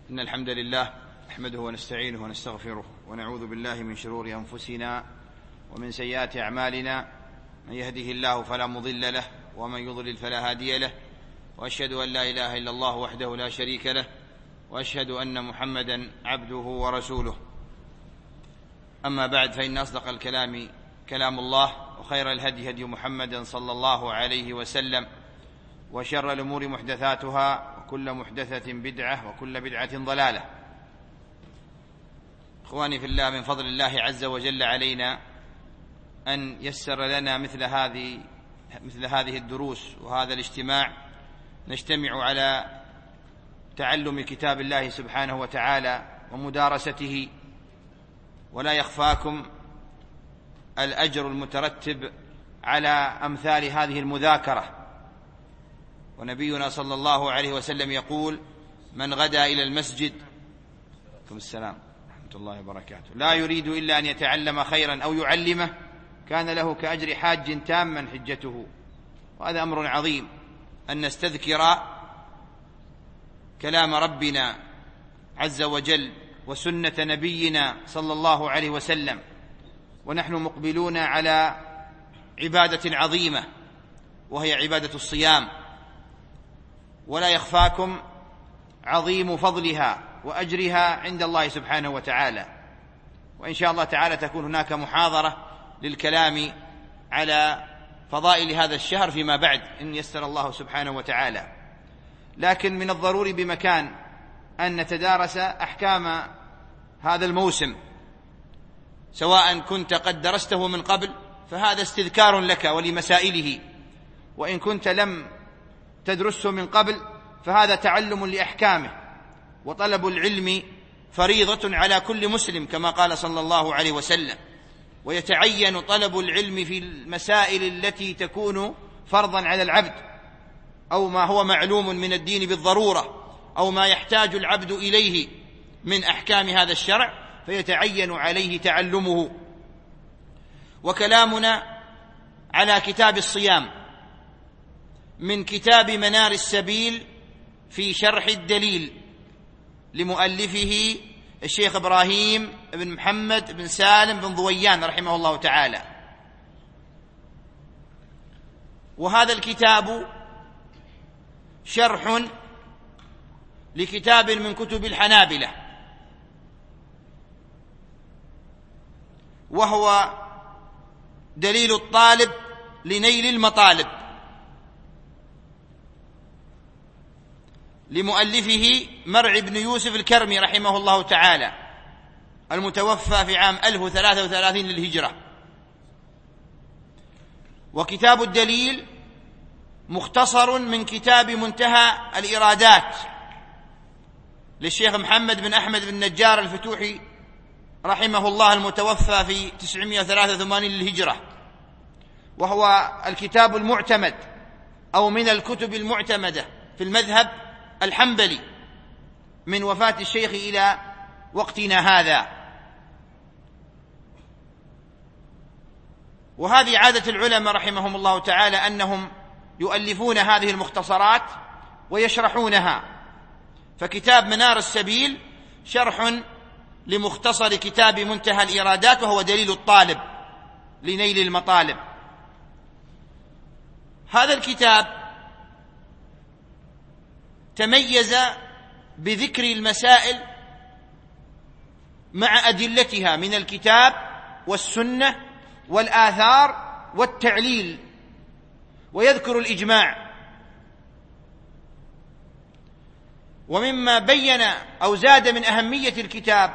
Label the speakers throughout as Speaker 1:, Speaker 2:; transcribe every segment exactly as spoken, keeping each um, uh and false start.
Speaker 1: إن الحمد لله نحمده ونستعينه ونستغفره ونعوذ بالله من شرور أنفسنا ومن سيئات أعمالنا. من يهده الله فلا مضل له ومن يضلل فلا هادي له، وأشهد أن لا إله إلا الله وحده لا شريك له، وأشهد أن محمدا عبده ورسوله. أما بعد، فإن أصدق الكلام كلام الله، وخير الهدي هدي محمد صلى الله عليه وسلم، وشر الأمور محدثاتها، وكل محدثة بدعة، وكل بدعة ضلالة. إخواني في الله، من فضل الله عز وجل علينا أن يسر لنا مثل هذه مثل هذه الدروس وهذا الاجتماع، نجتمع على تعلم كتاب الله سبحانه وتعالى ومدارسته. ولا يخفاكم الأجر المترتب على أمثال هذه المذاكرة. ونبينا صلى الله عليه وسلم يقول: من غدا إلى المسجد عليكم السلام ورحمة الله وبركاته لا يريد إلا أن يتعلم خيرا أو يعلمه كان له كأجر حاج تاما حجته. وهذا أمر عظيم أن نستذكر كلام ربنا عز وجل وسنة نبينا صلى الله عليه وسلم، ونحن مقبلون على عبادة عظيمة وهي عبادة الصيام. ولا يخفاكم عظيم فضلها وأجرها عند الله سبحانه وتعالى. وإن شاء الله تعالى تكون هناك محاضرة للكلام على فضائل هذا الشهر فيما بعد إن يسر الله سبحانه وتعالى. لكن من الضروري بمكان أن نتدارس أحكام هذا الموسم، سواء كنت قد درسته من قبل فهذا استذكار لك ولمسائله، وإن كنت لم تدرسه من قبل فهذا تعلم لأحكامه. وطلب العلم فريضة على كل مسلم كما قال صلى الله عليه وسلم، ويتعين طلب العلم في المسائل التي تكون فرضا على العبد، أو ما هو معلوم من الدين بالضرورة، أو ما يحتاج العبد إليه من أحكام هذا الشرع، فيتعين عليه تعلمه. وكلامنا على كتاب الصيام من كتاب منار السبيل في شرح الدليل لمؤلفه الشيخ إبراهيم بن محمد بن سالم بن ضويان رحمه الله تعالى. وهذا الكتاب شرح لكتاب من كتب الحنابلة، وهو دليل الطالب لنيل المطالب، لمؤلفه مرع بن يوسف الكرمي رحمه الله تعالى، المتوفى في عام ألف وثلاثة وثلاثين للهجرة. وكتاب الدليل مختصر من كتاب منتهى الإرادات للشيخ محمد بن أحمد بن نجار الفتوحي رحمه الله، المتوفى في تسعمائة وثلاثة وثمانين للهجرة، وهو الكتاب المعتمد أو من الكتب المعتمدة في المذهب الحنبلي من وفاة الشيخ إلى وقتنا هذا. وهذه عادة العلماء رحمهم الله تعالى أنهم يؤلفون هذه المختصرات ويشرحونها. فكتاب منار السبيل شرح لمختصر كتاب منتهى الإرادات، وهو دليل الطالب لنيل المطالب. هذا الكتاب تميز بذكر المسائل مع أدلتها من الكتاب والسنة والآثار والتعليل، ويذكر الإجماع. ومما بين أو زاد من أهمية الكتاب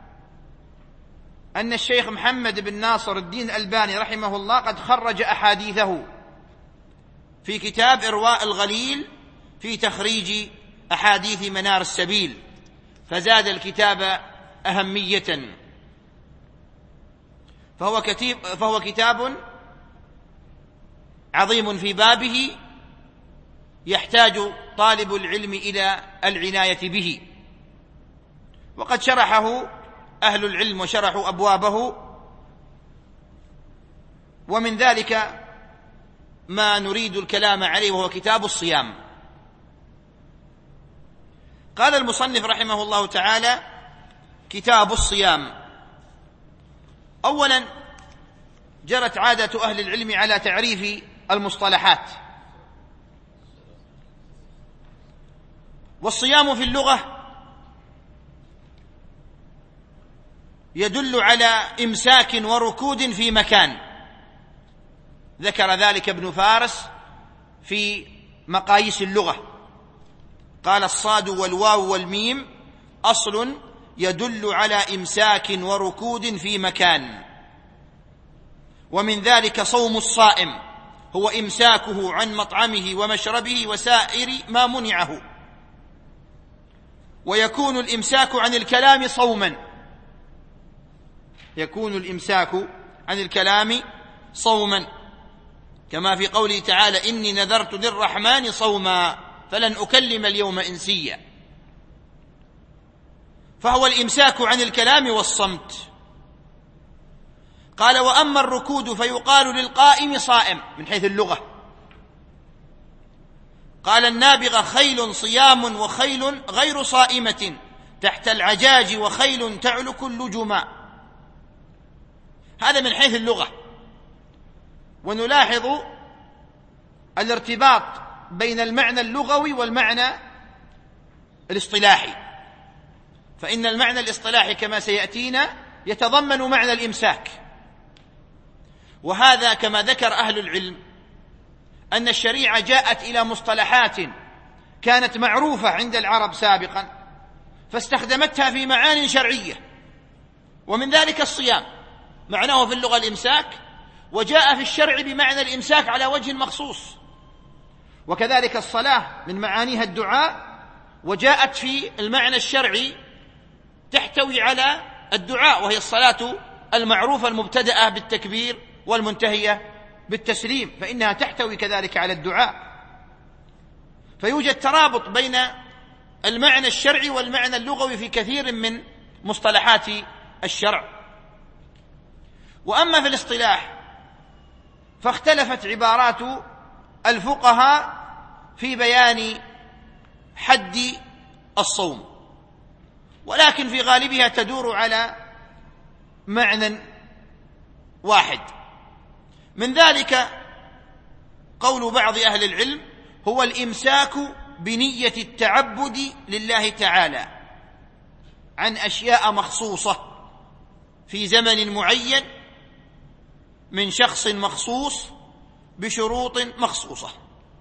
Speaker 1: أن الشيخ محمد بن ناصر الدين الألباني رحمه الله قد خرج أحاديثه في كتاب إرواء الغليل في تخريج أحاديث منار السبيل، فزاد الكتاب أهمية. فهو, كتيب فهو كتاب عظيم في بابه، يحتاج طالب العلم إلى العناية به. وقد شرحه أهل العلم وشرحوا أبوابه، ومن ذلك ما نريد الكلام عليه وهو كتاب الصيام. قال المصنف رحمه الله تعالى: كتاب الصيام. أولا، جرت عادة أهل العلم على تعريف المصطلحات. والصيام في اللغة يدل على إمساك وركود في مكان، ذكر ذلك ابن فارس في مقاييس اللغة، قال: الصاد والواو والميم أصل يدل على إمساك وركود في مكان، ومن ذلك صوم الصائم هو إمساكه عن مطعمه ومشربه وسائر ما منعه. ويكون الإمساك عن الكلام صوما، يكون الإمساك عن الكلام صوما، كما في قوله تعالى: إني نذرت للرحمن صوما فلن أكلم اليوم إنسيا. فهو الإمساك عن الكلام والصمت. قال: وأما الركود فيقال للقائم صائم من حيث اللغة. قال النابغة: خيل صيام وخيل غير صائمة تحت العجاج وخيل تعلك اللجما. هذا من حيث اللغة. ونلاحظ الارتباط بين المعنى اللغوي والمعنى الاصطلاحي، فإن المعنى الاصطلاحي كما سيأتينا يتضمن معنى الإمساك، وهذا كما ذكر أهل العلم أن الشريعة جاءت إلى مصطلحات كانت معروفة عند العرب سابقا فاستخدمتها في معان شرعية، ومن ذلك الصيام معناه في اللغة الإمساك، وجاء في الشرع بمعنى الإمساك على وجه مخصوص. وكذلك الصلاة من معانيها الدعاء، وجاءت في المعنى الشرعي تحتوي على الدعاء، وهي الصلاة المعروفة المبتدأة بالتكبير والمنتهية بالتسليم، فإنها تحتوي كذلك على الدعاء. فيوجد ترابط بين المعنى الشرعي والمعنى اللغوي في كثير من مصطلحات الشرع. وأما في الاصطلاح فاختلفت عبارات الفقهاء في بيان حد الصوم، ولكن في غالبها تدور على معنى واحد. من ذلك قول بعض أهل العلم: هو الإمساك بنية التعبد لله تعالى عن أشياء مخصوصة في زمن معين من شخص مخصوص بشروط مخصوصة.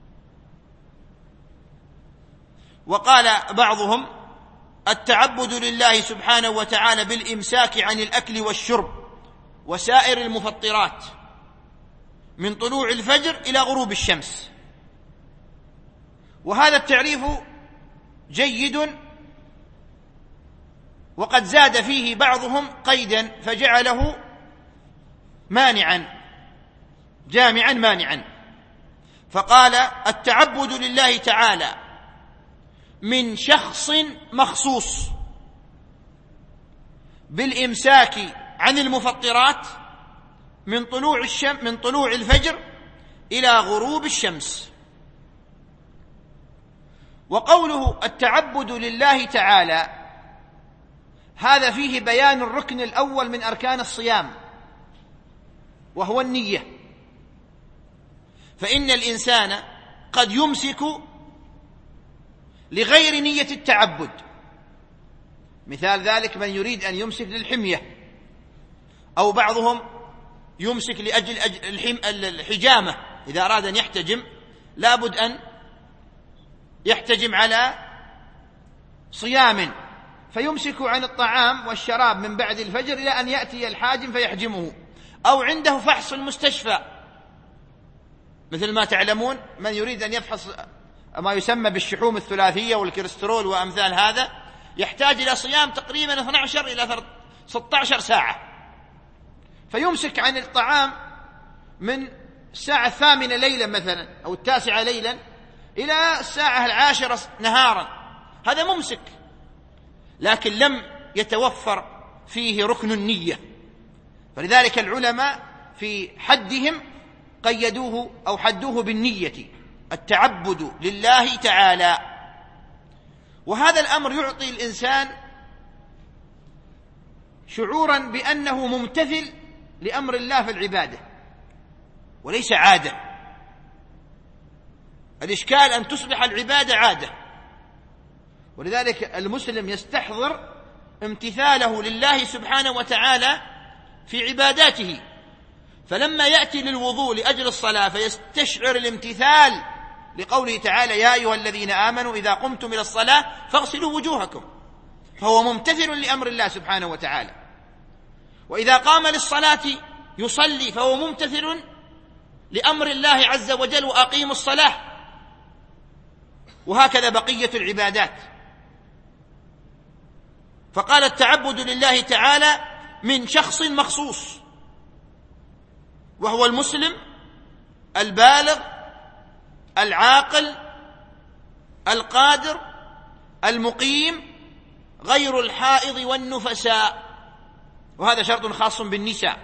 Speaker 1: وقال بعضهم: التعبد لله سبحانه وتعالى بالإمساك عن الأكل والشرب وسائر المفطرات من طلوع الفجر إلى غروب الشمس. وهذا التعريف جيد، وقد زاد فيه بعضهم قيدا فجعله مانعا، جامعا مانعا، فقال: التعبد لله تعالى من شخص مخصوص بالإمساك عن المفطرات من طلوع الشم من طلوع الفجر إلى غروب الشمس. وقوله التعبد لله تعالى هذا فيه بيان الركن الأول من أركان الصيام، وهو النية. فإن الإنسان قد يمسك لغير نية التعبد، مثال ذلك من يريد أن يمسك للحمية، أو بعضهم يمسك لأجل الحجامة، إذا أراد أن يحتجم لابد أن يحتجم على صيام، فيمسك عن الطعام والشراب من بعد الفجر إلى أن يأتي الحاجم فيحجمه، أو عنده فحص المستشفى، مثل ما تعلمون من يريد أن يفحص ما يسمى بالشحوم الثلاثية والكوليسترول وأمثال هذا يحتاج إلى صيام تقريبا اثنتي عشرة إلى ستة عشر ساعة، فيمسك عن الطعام من الساعة الثامنة ليلا مثلا أو التاسعة ليلا إلى الساعة العاشرة نهارا، هذا ممسك، لكن لم يتوفر فيه ركن النية. فلذلك العلماء في حدهم قيدوه أو حدوه بالنية، التعبد لله تعالى. وهذا الأمر يعطي الإنسان شعورا بأنه ممتثل لأمر الله في العبادة وليس عادة. الإشكال أن تصبح العبادة عادة، ولذلك المسلم يستحضر امتثاله لله سبحانه وتعالى في عباداته، فلما يأتي للوضوء لأجل الصلاة فيستشعر الامتثال لقوله تعالى يا أيها الذين آمنوا إذا قمتم إلى الصلاة فاغسلوا وجوهكم، فهو ممتثل لأمر الله سبحانه وتعالى. وإذا قام للصلاة يصلي فهو ممتثل لأمر الله عز وجل وأقيموا الصلاة، وهكذا بقية العبادات. فقال التعبد لله تعالى من شخص مخصوص، وهو المسلم البالغ العاقل القادر المقيم غير الحائض والنفساء، وهذا شرط خاص بالنساء.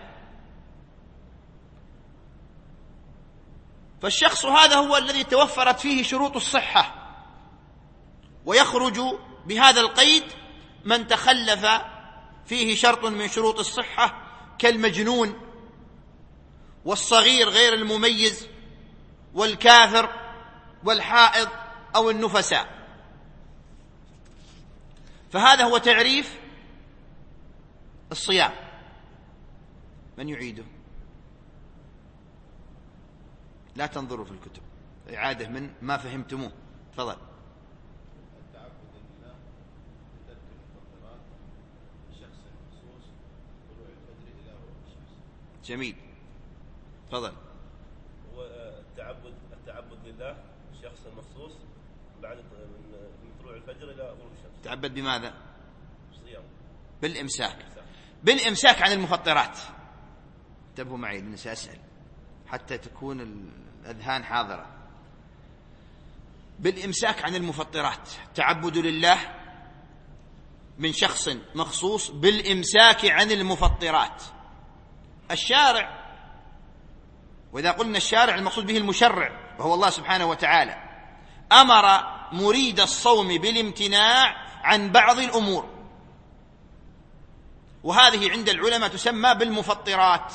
Speaker 1: فالشخص هذا هو الذي توفرت فيه شروط الصحة، ويخرج بهذا القيد من تخلف فيه شرط من شروط الصحة كالمجنون والصغير غير المميز والكافر والحائض أو النفساء. فهذا هو تعريف الصيام. من يعيده؟ لا تنظروا في الكتب، إعادة من ما فهمتموه. تفضل. جميل، تفضل.
Speaker 2: هو التعبد التعبد لله شخص مخصوص بعد من طلوع الفجر الى غروب الشمس.
Speaker 1: تعبد بماذا؟
Speaker 2: صيام.
Speaker 1: بالإمساك. بالإمساك عن المفطرات. انتبهوا معي لأني سأسأل حتى تكون الأذهان حاضرة. بالإمساك عن المفطرات، تعبد لله من شخص مخصوص بالإمساك عن المفطرات. الشارع، وإذا قلنا الشارع المقصود به المشرع وهو الله سبحانه وتعالى، أمر مريد الصوم بالامتناع عن بعض الأمور، وهذه عند العلماء تسمى بالمفطرات،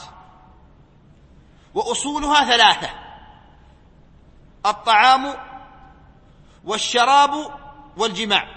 Speaker 1: وأصولها ثلاثة: الطعام والشراب والجماع.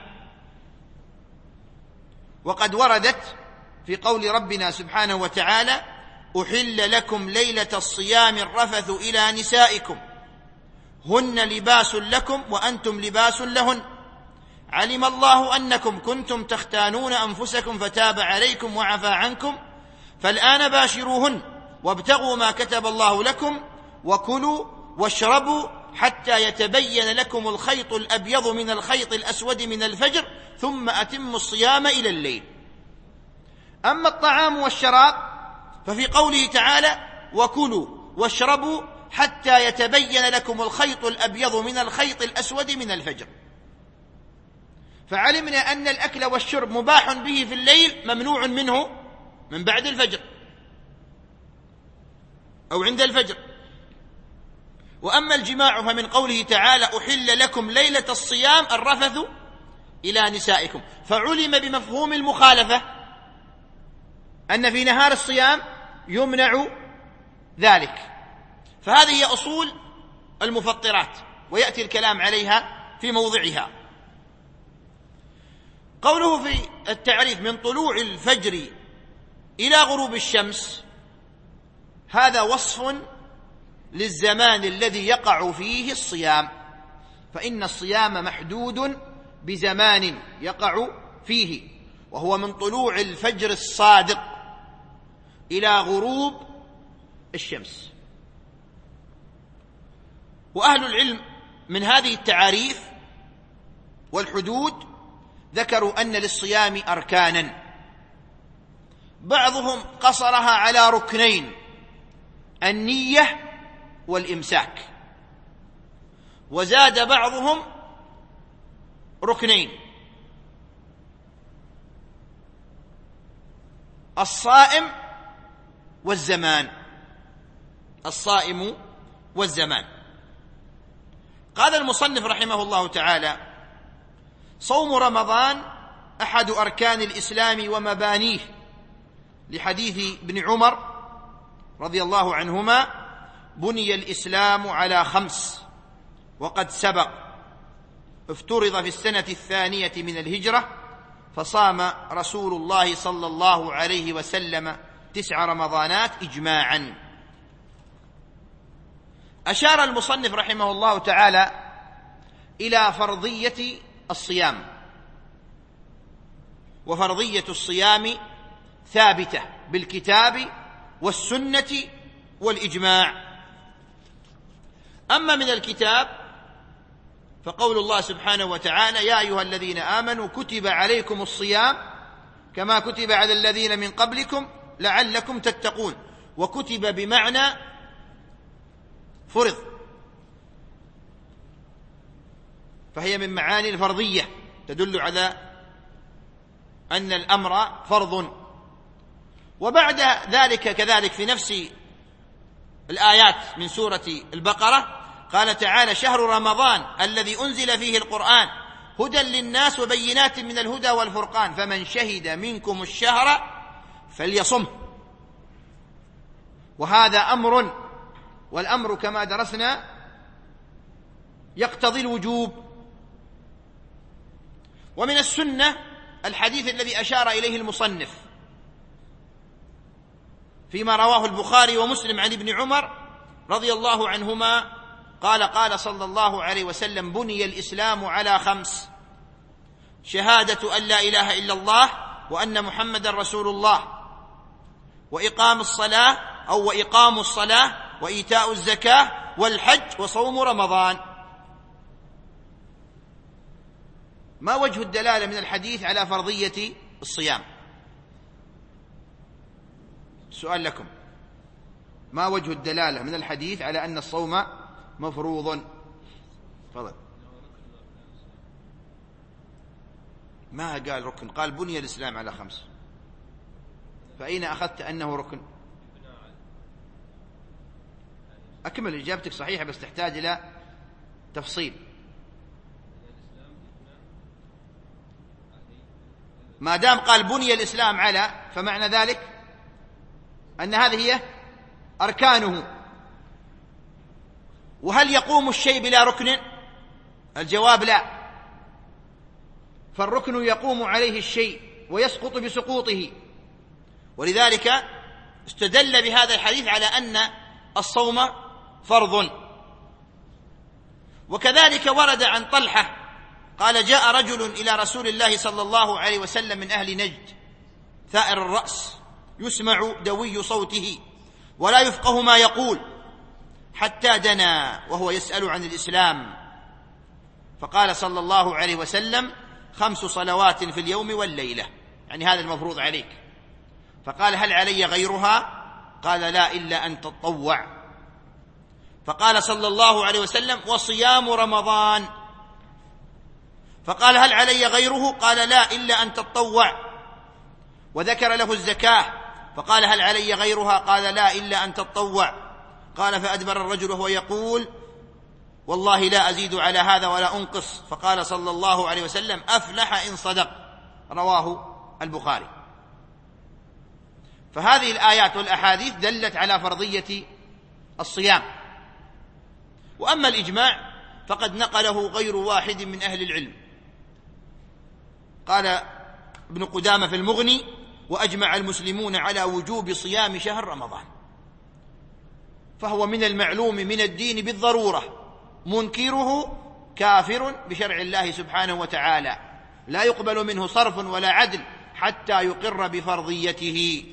Speaker 1: وقد وردت في قول ربنا سبحانه وتعالى: أحل لكم ليلة الصيام الرفث إلى نسائكم هن لباس لكم وأنتم لباس لهن علم الله أنكم كنتم تختانون أنفسكم فتاب عليكم وعفى عنكم فالآن باشروهن وابتغوا ما كتب الله لكم وكلوا واشربوا حتى يتبين لكم الخيط الأبيض من الخيط الأسود من الفجر ثم أتموا الصيام إلى الليل. أما الطعام والشراب ففي قوله تعالى: وكلوا واشربوا حتى يتبين لكم الخيط الأبيض من الخيط الأسود من الفجر. فعلمنا أن الأكل والشرب مباح به في الليل، ممنوع منه من بعد الفجر أو عند الفجر. وأما الجماع فمن قوله تعالى: أحل لكم ليلة الصيام الرفث إلى نسائكم، فعلم بمفهوم المخالفة أن في نهار الصيام يمنع ذلك. فهذه هي أصول المفطرات، ويأتي الكلام عليها في موضعها. قوله في التعريف: من طلوع الفجر إلى غروب الشمس، هذا وصف للزمان الذي يقع فيه الصيام، فإن الصيام محدود بزمان يقع فيه، وهو من طلوع الفجر الصادق إلى غروب الشمس. وأهل العلم من هذه التعاريف والحدود ذكروا أن للصيام أركانا، بعضهم قصرها على ركنين: النية والإمساك، وزاد بعضهم ركنين: الصائم والزمان. الصائم والزمان. قال المصنف رحمه الله تعالى: صوم رمضان أحد أركان الإسلام ومبانيه، لحديث ابن عمر رضي الله عنهما: بني الإسلام على خمس وقد سبق، افترض في السنة الثانية من الهجرة، فصام رسول الله صلى الله عليه وسلم تسع رمضانات إجماعا. أشار المصنف رحمه الله تعالى إلى فرضية الصيام، وفرضية الصيام ثابتة بالكتاب والسنة والإجماع. أما من الكتاب فقول الله سبحانه وتعالى: يا أيها الذين آمنوا كتب عليكم الصيام كما كتب على الذين من قبلكم لعلكم تتقون. وكتب بمعنى فرض، فهي من معاني الفرضية تدل على أن الأمر فرض. وبعد ذلك كذلك في نفس الآيات من سورة البقرة قال تعالى: شهر رمضان الذي أنزل فيه القرآن هدى للناس وبينات من الهدى والفرقان فمن شهد منكم الشهر فليصمه. وهذا أمر، والأمر كما درسنا يقتضي الوجوب. ومن السنة الحديث الذي أشار إليه المصنف فيما رواه البخاري ومسلم عن ابن عمر رضي الله عنهما قال: قال صلى الله عليه وسلم: بني الإسلام على خمس: شهادة أن لا إله إلا الله وأن محمد رسول الله، وإقام الصلاة أو وإقام الصلاة، وإيتاء الزكاة، والحج، وصوم رمضان. ما وجه الدلالة من الحديث على فرضية الصيام؟ سؤال لكم: ما وجه الدلالة من الحديث على أن الصوم مفروض؟ تفضل. ما قال ركن، قال بني الإسلام على خمس، فأين أخذت أنه ركن؟ أكمل إجابتك صحيحة بس تحتاج إلى تفصيل. ما دام قال بني الإسلام على، فمعنى ذلك أن هذه هي أركانه. وهل يقوم الشيء بلا ركن؟ الجواب لا، فالركن يقوم عليه الشيء ويسقط بسقوطه. ولذلك استدل بهذا الحديث على أن الصوم فرض. وكذلك ورد عن طلحة قال: جاء رجل إلى رسول الله صلى الله عليه وسلم من أهل نجد ثائر الرأس يسمع دوي صوته ولا يفقه ما يقول، حتى دنا وهو يسأل عن الإسلام، فقال صلى الله عليه وسلم: خمس صلوات في اليوم والليلة، يعني هذا المفروض عليك. فقال: هل علي غيرها؟ قال: لا، إلا أن تطوع. فقال صلى الله عليه وسلم: وصيام رمضان. فقال: هل علي غيره؟ قال: لا، إلا أن تطوع. وذكر له الزكاة، فقال: هل علي غيرها؟ قال: لا، إلا أن تطوع. قال: فأدبر الرجل وهو يقول: والله لا أزيد على هذا ولا أنقص. فقال صلى الله عليه وسلم: أفلح إن صدق. رواه البخاري. فهذه الآيات والأحاديث دلت على فرضية الصيام. وأما الإجماع فقد نقله غير واحد من أهل العلم. قال ابن قدامة في المغني: وأجمع المسلمون على وجوب صيام شهر رمضان، فهو من المعلوم من الدين بالضرورة، منكره كافر بشرع الله سبحانه وتعالى، لا يقبل منه صرف ولا عدل حتى يقر بفرضيته.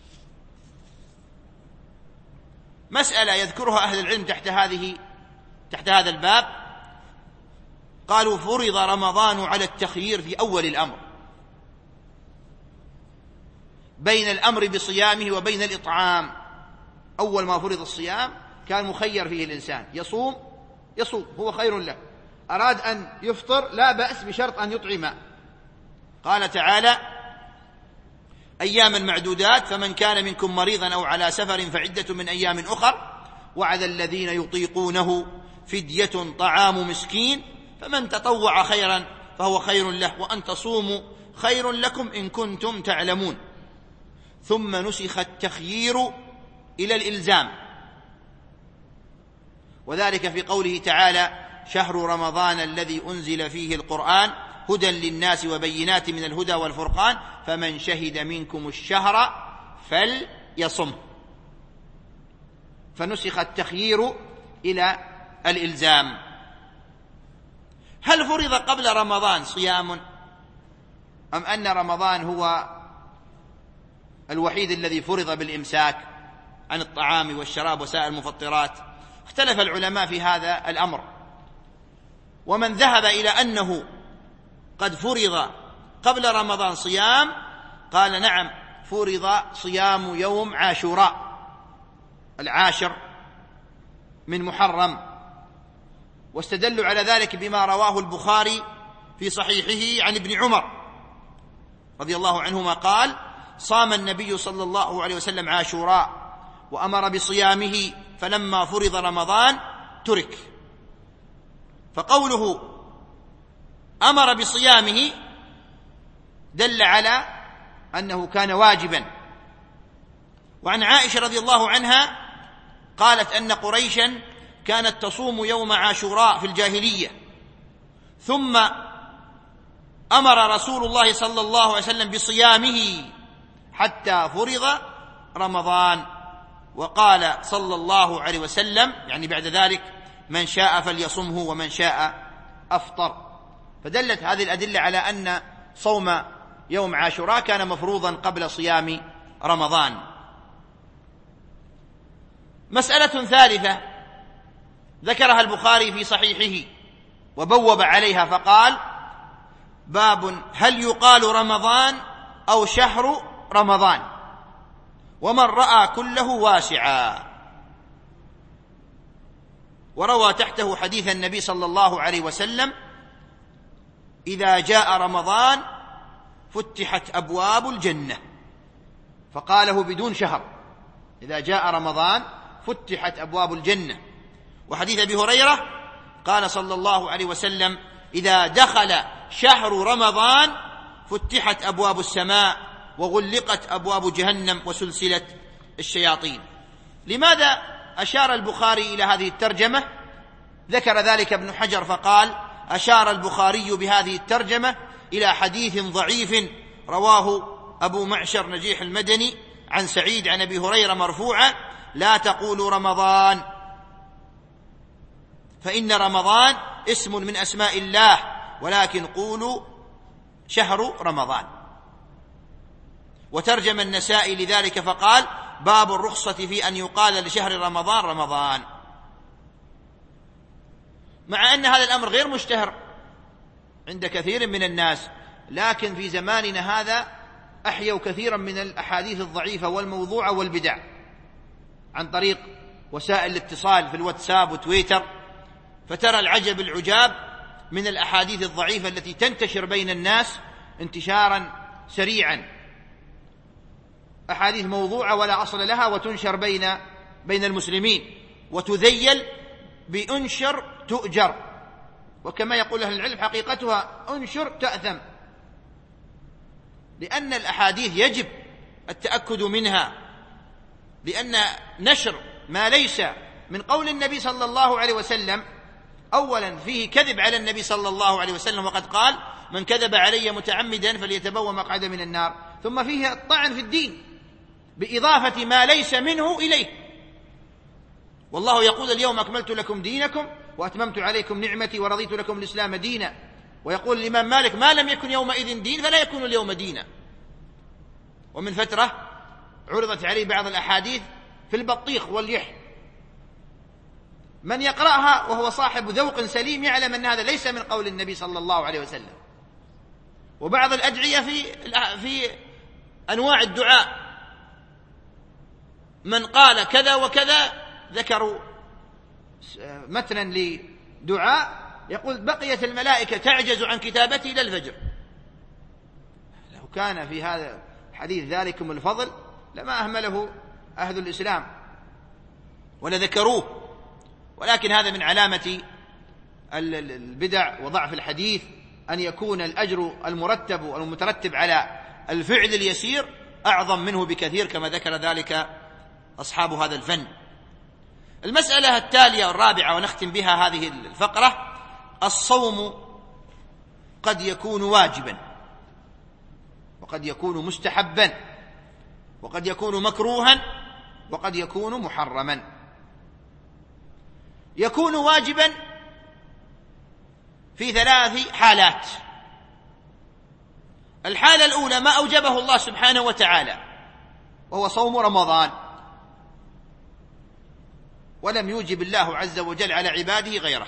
Speaker 1: مسألة يذكرها أهل العلم تحت هذه تحت هذا الباب، قالوا: فرض رمضان على التخيير في أول الأمر، بين الأمر بصيامه وبين الإطعام. أول ما فرض الصيام كان مخير فيه الإنسان، يصوم يصوم هو خير له، أراد أن يفطر لا بأس بشرط أن يطعم. قال تعالى: أياما معدودات، فمن كان منكم مريضا أو على سفر فعدة من أيام أخر، وعلى الذين يطيقونه فدية طعام مسكين، فمن تطوع خيرا فهو خير له، وأن تصوموا خير لكم إن كنتم تعلمون. ثم نسخ التخيير إلى الإلزام، وذلك في قوله تعالى: شهر رمضان الذي أنزل فيه القرآن هدى للناس وبينات من الهدى والفرقان فمن شهد منكم الشهر فليصمه. فنسخ التخيير إلى الإلزام. هل فرض قبل رمضان صيام، أم أن رمضان هو الوحيد الذي فرض بالإمساك عن الطعام والشراب وسائر المفطرات؟ اختلف العلماء في هذا الأمر، ومن ذهب إلى أنه قد فرض قبل رمضان صيام قال نعم، فرض صيام يوم عاشوراء العاشر من محرم، واستدلوا على ذلك بما رواه البخاري في صحيحه عن ابن عمر رضي الله عنهما قال: صام النبي صلى الله عليه وسلم عاشوراء وأمر بصيامه، فلما فرض رمضان ترك. فقوله أمر بصيامه دل على أنه كان واجبا. وعن عائشة رضي الله عنها قالت أن قريشا كانت تصوم يوم عاشوراء في الجاهلية، ثم أمر رسول الله صلى الله عليه وسلم بصيامه حتى فرض رمضان، وقال صلى الله عليه وسلم يعني بعد ذلك: من شاء فليصمه ومن شاء أفطر. فدلت هذه الأدلة على أن صوم يوم عاشوراء كان مفروضا قبل صيام رمضان. مسألة ثالثة ذكرها البخاري في صحيحه وبوب عليها فقال: باب هل يقال رمضان أو شهر رمضان، ومن رأى كله واسعا. وروى تحته حديث النبي صلى الله عليه وسلم: إذا جاء رمضان فتحت أبواب الجنة، فقاله بدون شهر: إذا جاء رمضان فتحت أبواب الجنة. وحديث أبي هريرة قال صلى الله عليه وسلم: إذا دخل شهر رمضان فتحت أبواب السماء وغلقت أبواب جهنم وسلسلة الشياطين. لماذا أشار البخاري إلى هذه الترجمة؟ ذكر ذلك ابن حجر فقال: أشار البخاري بهذه الترجمة إلى حديث ضعيف رواه أبو معشر نجيح المدني عن سعيد عن أبي هريرة مرفوعا: لا تقولوا رمضان، فإن رمضان اسم من أسماء الله، ولكن قولوا شهر رمضان. وترجم النسائي لذلك فقال: باب الرخصة في أن يقال لشهر رمضان رمضان. مع أن هذا الأمر غير مشتهر عند كثير من الناس، لكن في زماننا هذا أحيوا كثيرا من الأحاديث الضعيفة والموضوعة والبدع عن طريق وسائل الاتصال في الواتساب وتويتر، فترى العجب العجاب من الأحاديث الضعيفة التي تنتشر بين الناس انتشارا سريعا، أحاديث موضوعة ولا أصل لها وتنشر بين بين المسلمين، وتذيل بأنشر تؤجر، وكما يقول أهل العلم حقيقتها أنشر تأثم، لأن الأحاديث يجب التأكد منها، لأن نشر ما ليس من قول النبي صلى الله عليه وسلم أولا فيه كذب على النبي صلى الله عليه وسلم، وقد قال: من كذب علي متعمدا فليتبوأ مقعده من النار. ثم فيه الطعن في الدين بإضافة ما ليس منه إليه، والله يقول: اليوم أكملت لكم دينكم وأتممت عليكم نعمتي ورضيت لكم الإسلام دينا. ويقول الإمام مالك: ما لم يكن يومئذ دين فلا يكون اليوم دينا. ومن فترة عرضت عليه بعض الأحاديث في البطيخ واللح، من يقرأها وهو صاحب ذوق سليم يعلم أن هذا ليس من قول النبي صلى الله عليه وسلم. وبعض الأدعية في في أنواع الدعاء، من قال كذا وكذا ذكروا متنا لدعاء يقول: بقيت الملائكة تعجز عن كتابته إلى الفجر. لو كان في هذا حديث ذلكم الفضل لما أهمله أهل الإسلام ولذكروه، ولكن هذا من علامة البدع وضعف الحديث أن يكون الأجر المرتب والمترتب على الفعل اليسير أعظم منه بكثير، كما ذكر ذلك أصحاب هذا الفن. المسألة التالية والرابعة ونختم بها هذه الفقرة: الصوم قد يكون واجبا، وقد يكون مستحبا، وقد يكون مكروها، وقد يكون محرما. يكون واجبا في ثلاث حالات. الحالة الأولى ما أوجبه الله سبحانه وتعالى، وهو صوم رمضان، ولم يوجب الله عز وجل على عباده غيره.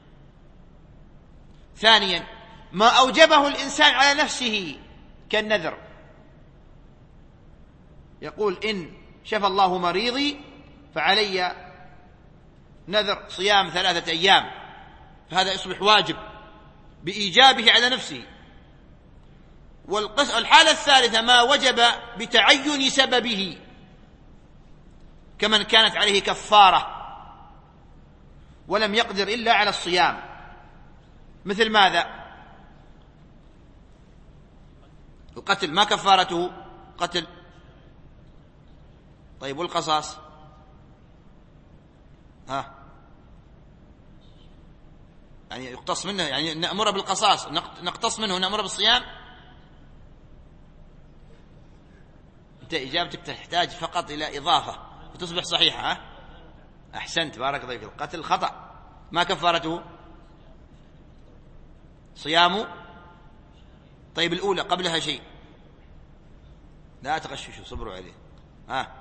Speaker 1: ثانيا ما أوجبه الإنسان على نفسه كالنذر، يقول إن شفى الله مريضي فعلي نذر صيام ثلاثة أيام، فهذا يصبح واجب بإيجابه على نفسه. والحالة الثالثة ما وجب بتعين سببه، كمن كانت عليه كفارة ولم يقدر إلا على الصيام، مثل ماذا؟ القتل ما كفارته قتل. طيب والقصاص؟ ها يعني يقتص منه، يعني نأمر بالقصاص نقتص منه ونأمر بالصيام؟ أنت إجابتك تحتاج فقط إلى إضافة وتصبح صحيحة. ها؟ أحسنت، بارك الله فيك. القتل خطأ، ما كفارته؟ صيام. طيب الأولى قبلها شيء، لا تغششوا، صبروا عليه. ها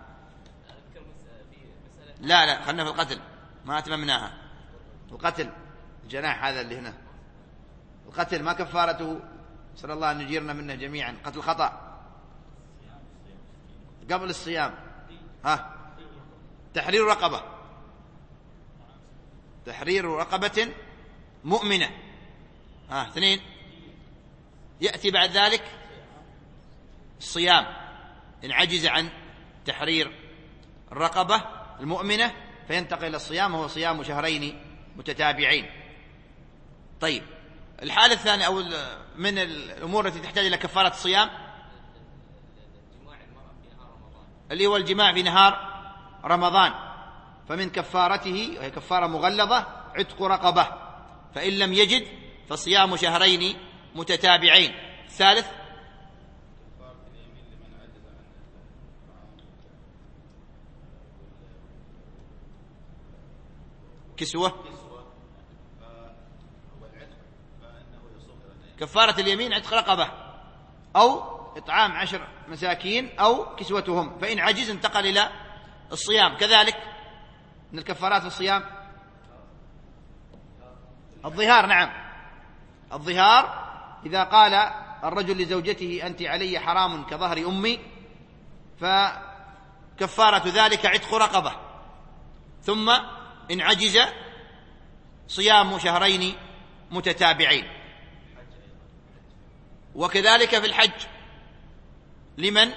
Speaker 1: لا لا خلنا في القتل، ما أتممناها. القتل الجناح هذا اللي هنا، القتل ما كفارته؟ صلى الله أن يجيرنا منه جميعا. قتل خطأ قبل الصيام. ها تحرير رقبة، تحرير رقبة مؤمنة. ها اثنين يأتي بعد ذلك الصيام إن عجز عن تحرير الرقبة المؤمنة، فينتقل إلى الصيام، وهو صيام شهرين متتابعين. طيب الحالة الثانية أو من الأمور التي تحتاج إلى كفارة الصيام اللي هو الجماع في نهار رمضان، فمن كفارته، وهي كفارة مغلظة، عتق رقبة، فإن لم يجد فصيام شهرين متتابعين. الثالث كسوة، كفارة اليمين عتق رقبة أو إطعام عشر مساكين أو كسوتهم، فإن عجز انتقل إلى الصيام. كذلك من الكفارات الصيام الظهار. نعم الظهار، إذا قال الرجل لزوجته أنت علي حرام كظهر أمي، فكفارة ذلك عتق رقبة، ثم إن عجز صيام شهرين متتابعين. وكذلك في الحج لمن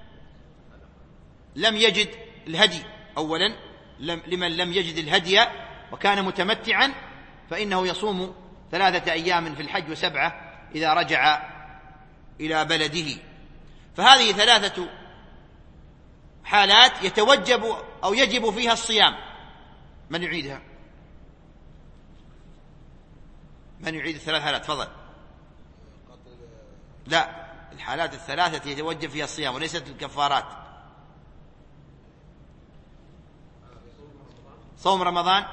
Speaker 1: لم يجد الهدي، أولا لمن لم يجد الهدي وكان متمتعا فإنه يصوم ثلاثة أيام في الحج وسبعة إذا رجع إلى بلده. فهذه ثلاثة حالات يتوجب أو يجب فيها الصيام. من يعيدها؟ من يعيد الثلاث حالات؟ فضل. لا، الحالات الثلاثة يتوجب فيها الصيام وليست الكفارات. صوم رمضان،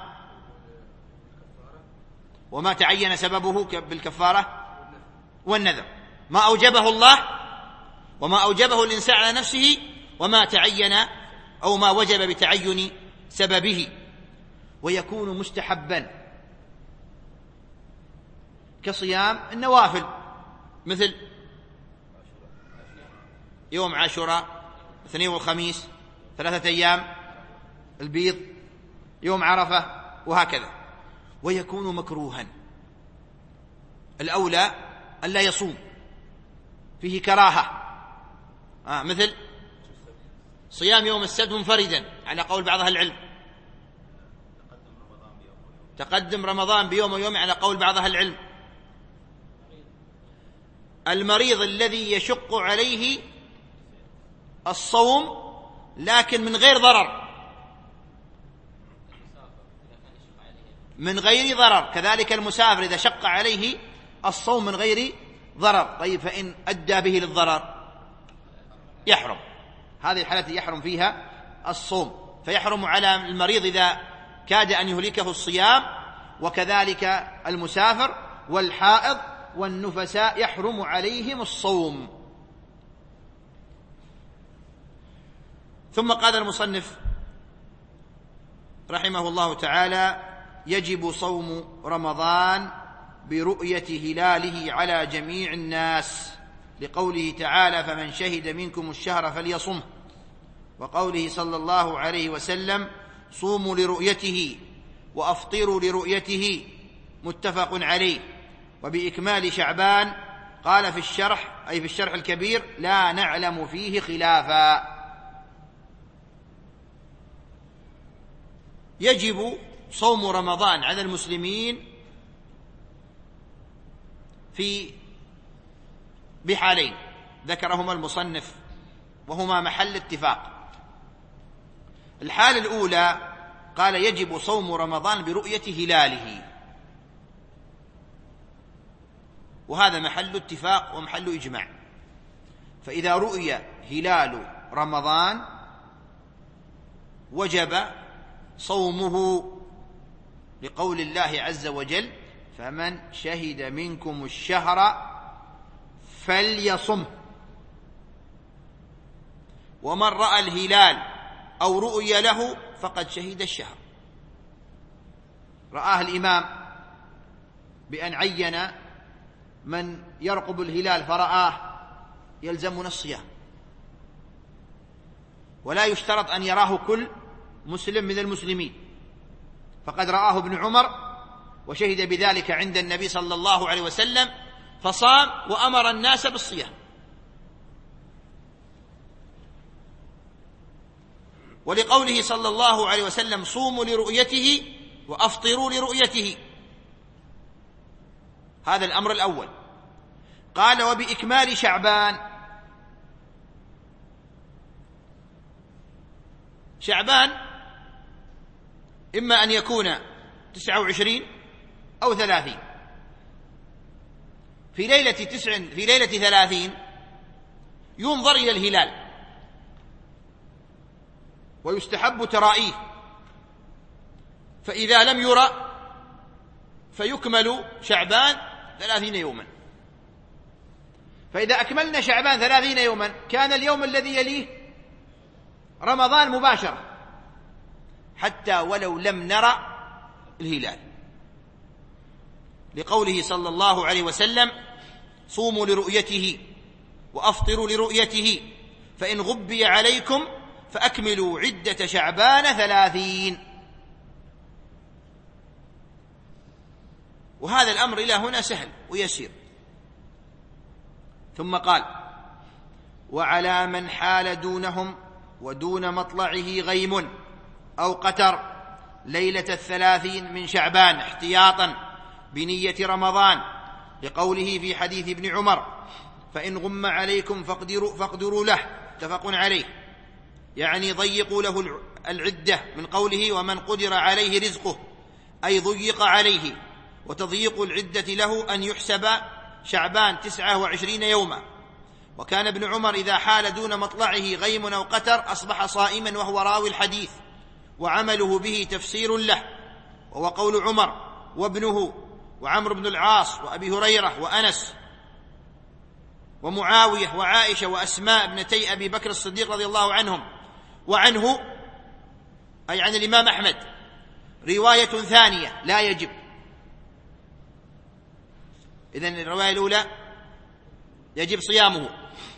Speaker 1: وما تعين سببه بالكفارة، والنذر، ما أوجبه الله وما أوجبه الإنسان على نفسه، وما تعين أو ما وجب بتعين سببه. ويكون مستحبا كصيام النوافل، مثل يوم عاشوراء، الاثنين والخميس، ثلاثة أيام البيض، يوم عرفة، وهكذا. ويكون مكروها، الأولى ألا يصوم، فيه كراهة، آه مثل صيام يوم السبت منفردا على قول بعض أهل العلم، تقدم رمضان بيوم ويوم على قول بعض أهل العلم، المريض الذي يشق عليه الصوم لكن من غير ضرر، من غير ضرر، كذلك المسافر إذا شق عليه الصوم من غير ضرر. طيب فإن أدى به للضرر يحرم، هذه الحالة يحرم فيها الصوم، فيحرم على المريض إذا كاد أن يهلكه الصيام، وكذلك المسافر والحائض والنفساء يحرم عليهم الصوم. ثم قال المصنف رحمه الله تعالى: يجب صوم رمضان برؤية هلاله على جميع الناس، لقوله تعالى: فمن شهد منكم الشهر فليصمه، وقوله صلى الله عليه وسلم: صوموا لرؤيته وأفطروا لرؤيته، متفق عليه. وبإكمال شعبان قال في الشرح، أي في الشرح الكبير: لا نعلم فيه خلافا. يجب صوم رمضان على المسلمين في بحالين ذكرهما المصنف وهما محل اتفاق. الحالة الأولى قال: يجب صوم رمضان برؤية هلاله، وهذا محل اتفاق ومحل إجماع. فإذا رؤي هلال رمضان وجب صومه، لقول الله عز وجل: فمن شهد منكم الشهر فليصمه. ومن رأى الهلال أو رؤي له فقد شهد الشهر. رآه الإمام بأن عين من يرقب الهلال فرآه يلزمنا الصيام، ولا يشترط أن يراه كل مسلم من المسلمين، فقد رآه ابن عمر وشهد بذلك عند النبي صلى الله عليه وسلم فصام وأمر الناس بالصيام. ولقوله صلى الله عليه وسلم: صوموا لرؤيته وأفطروا لرؤيته، هذا الأمر الأول. قال: وبإكمال شعبان. شعبان إما أن يكون تسعة وعشرين أو ثلاثين. في ليلة تسع في ليلة ثلاثين ينظر إلى الهلال ويستحب ترائيه، فإذا لم يرى فيكمل شعبان ثلاثين يوما. فإذا أكملنا شعبان ثلاثين يوما كان اليوم الذي يليه رمضان مباشرة، حتى ولو لم نرى الهلال، لقوله صلى الله عليه وسلم: صوموا لرؤيته وأفطروا لرؤيته، فإن غبي عليكم فأكملوا عدة شعبان ثلاثين. وهذا الأمر إلى هنا سهل ويسير. ثم قال: وعلى من حال دونهم ودون مطلعه غيم أو قتر ليلة الثلاثين من شعبان احتياطا بنية رمضان، لقوله في حديث ابن عمر: فإن غم عليكم فاقدروا, فاقدروا له، متفق عليه، يعني ضيقوا له العدة، من قوله: ومن قدر عليه رزقه، أي ضيق عليه. وتضييق العدة له أن يحسب شعبان تسعة وعشرين يوما. وكان ابن عمر إذا حال دون مطلعه غيم أو قتر أصبح صائما وهو راوي الحديث، وعمله به تفسير له، وهو قول عمر وابنه وعمرو بن العاص وأبي هريرة وأنس ومعاوية وعائشة وأسماء ابنتي أبي بكر الصديق رضي الله عنهم. وعنه أي عن الإمام أحمد رواية ثانية: لا يجب. إذن الرواية الأولى يجب صيامه.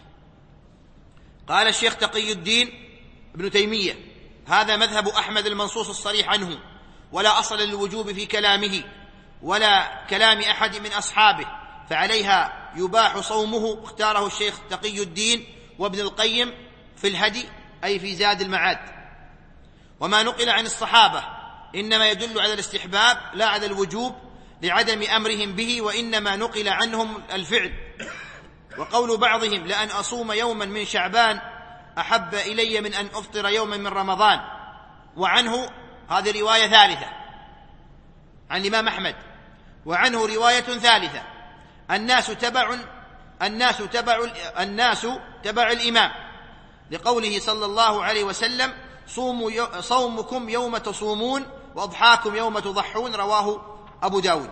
Speaker 1: قال الشيخ تقي الدين ابن تيمية: هذا مذهب أحمد المنصوص الصريح عنه، ولا أصل للوجوب في كلامه ولا كلام أحد من أصحابه، فعليها يباح صومه. اختاره الشيخ تقي الدين وابن القيم في الهدي، أي في زاد المعاد. وما نقل عن الصحابة إنما يدل على الاستحباب لا على الوجوب، لعدم أمرهم به، وإنما نقل عنهم الفعل وقول بعضهم لأن أصوم يوما من شعبان أحب إلي من أن أفطر يوما من رمضان. وعنه، هذه رواية ثالثة عن الإمام أحمد، وعنه رواية ثالثة: الناس تبع الناس تبع الناس تبع الإمام، لقوله صلى الله عليه وسلم: صوموا صومكم يوم تصومون وأضحاكم يوم تضحون، رواه أبو داود.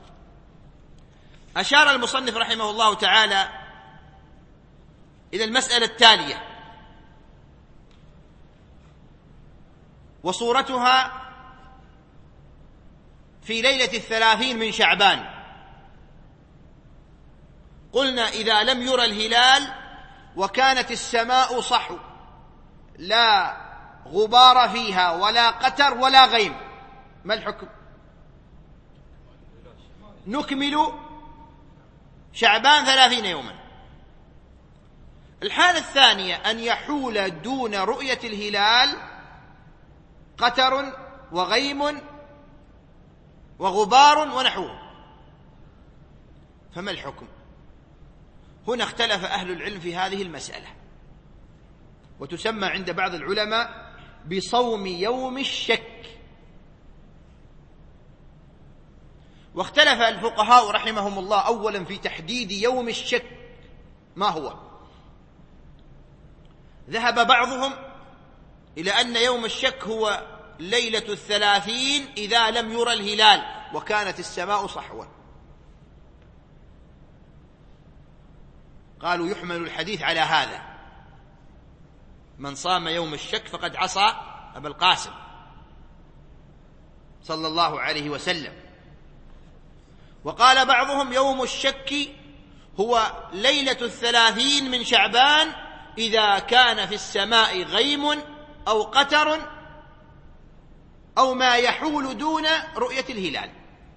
Speaker 1: أشار المصنف رحمه الله تعالى إلى المسألة التالية، وصورتها في ليلة الثلاثين من شعبان. قلنا إذا لم يرى الهلال وكانت السماء صحو، لا غبار فيها ولا قتر ولا غيم، ما الحكم؟ نكمل شعبان ثلاثين يوما. الحالة الثانية أن يحول دون رؤية الهلال قتر وغيم وغبار ونحوه، فما الحكم؟ هنا اختلف أهل العلم في هذه المسألة، وتسمى عند بعض العلماء بصوم يوم الشك. واختلف الفقهاء رحمهم الله أولا في تحديد يوم الشك ما هو. ذهب بعضهم إلى أن يوم الشك هو ليلة الثلاثين إذا لم يرى الهلال وكانت السماء صحوا. قالوا يحمل الحديث على هذا: من صام يوم الشك فقد عصى أبا القاسم صلى الله عليه وسلم. وقال بعضهم يوم الشك هو ليلة الثلاثين من شعبان إذا كان في السماء غيم أو قتر أو ما يحول دون رؤية الهلال.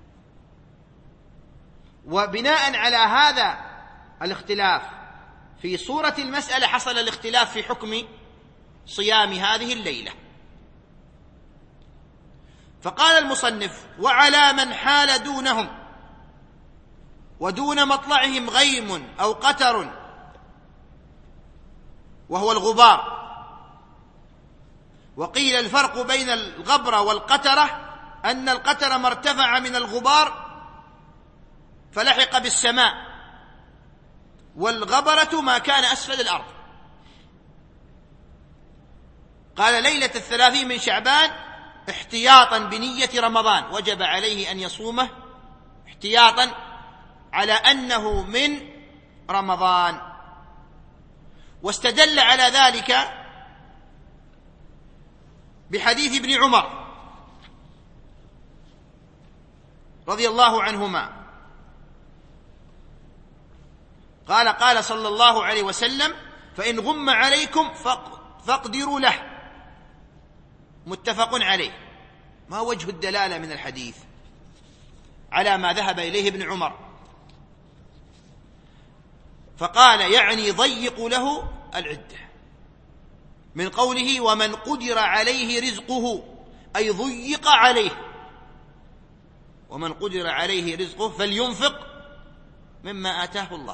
Speaker 1: وبناء على هذا الاختلاف في صورة المسألة حصل الاختلاف في حكم صيام هذه الليلة. فقال المصنف: وعلى من حال دونهم ودون مطلعهم غيم أو قتر وهو الغبار. وقيل الفرق بين الغبرة والقترة أن القتر ما ارتفع من الغبار فلحق بالسماء، والغبرة ما كان أسفل الأرض. قال ليلة الثلاثين من شعبان احتياطا بنية رمضان، وجب عليه أن يصومه احتياطا على أنه من رمضان. واستدل على ذلك بحديث ابن عمر رضي الله عنهما قال: قال صلى الله عليه وسلم: فإن غم عليكم فاقدروا له. متفق عليه. ما وجه الدلالة من الحديث على ما ذهب إليه ابن عمر؟ فقال: يعني ضيقوا له العدة، من قوله ومن قدر عليه رزقه، أي ضيق عليه. ومن قدر عليه رزقه فلينفق مما آتاه الله.